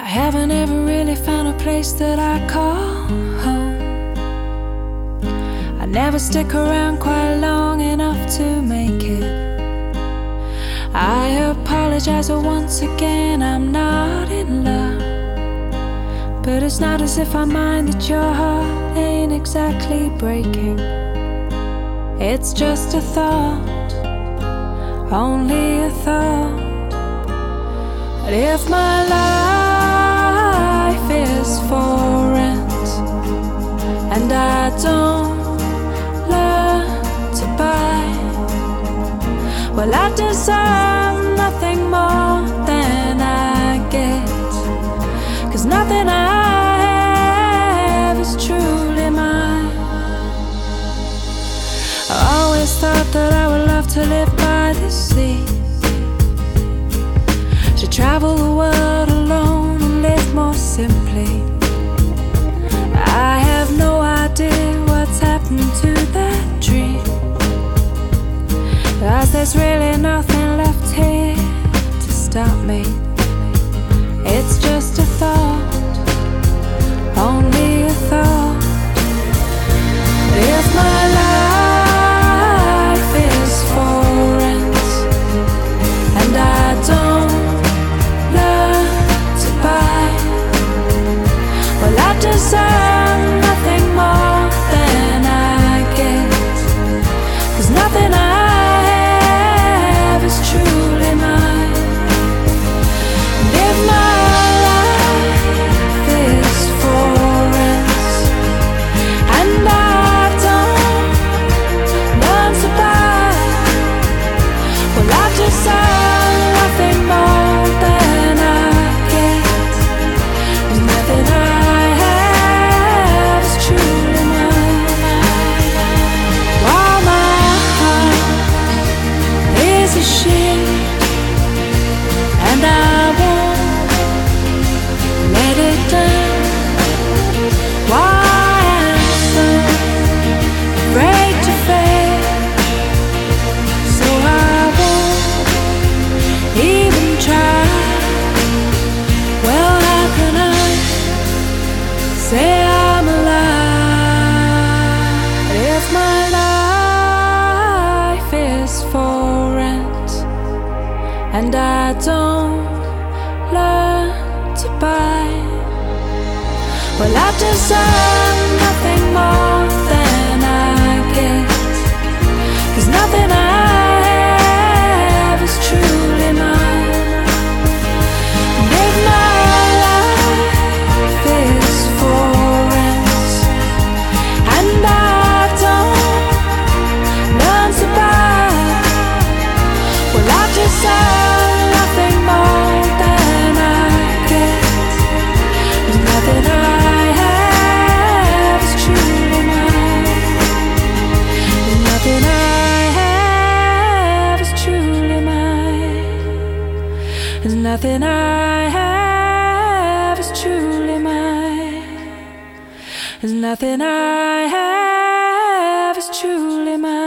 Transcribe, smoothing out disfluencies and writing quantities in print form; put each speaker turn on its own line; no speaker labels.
I haven't ever really found a place that I call home. I never stick around quite long enough to make it. I apologize, but once again I'm not in love. But it's not as if I mind that your heart ain't exactly breaking. It's just a thought, only a thought. But if my life is for rent and I don't learn to buy, well, I deserve nothing more than I get. 'Cause nothing I have is truly mine. I always thought that I would love to live by the sea, to travel the world alone and live more simply. I have no idea what's happened to that dream, 'cause there's really nothing left here to stop me. It's just a thought, only a thought. But if my life is for rent and I don't learn to buy, well, I deserve nothing more than I get. 'Cause nothing I have is truly mine. And if my life is for rent and I don't learn to buy, well, I deserve nothing more than I get. And nothing I have is truly mine. While my heart is a ship and I won't let it down, why I'm so afraid to fail, so I won't even try. Well, how can I say I'm alive if my life is for rent and I don't learn to buy? Well, I deserve nothing more than I get. 'Cause nothing I have is truly mine. And if my life is for rent and I don't learn to buy, well, I deserve nothing more than I get. And nothing I have is truly mine. And nothing I have is truly mine. And nothing I have is truly mine. And nothing I have is truly mine.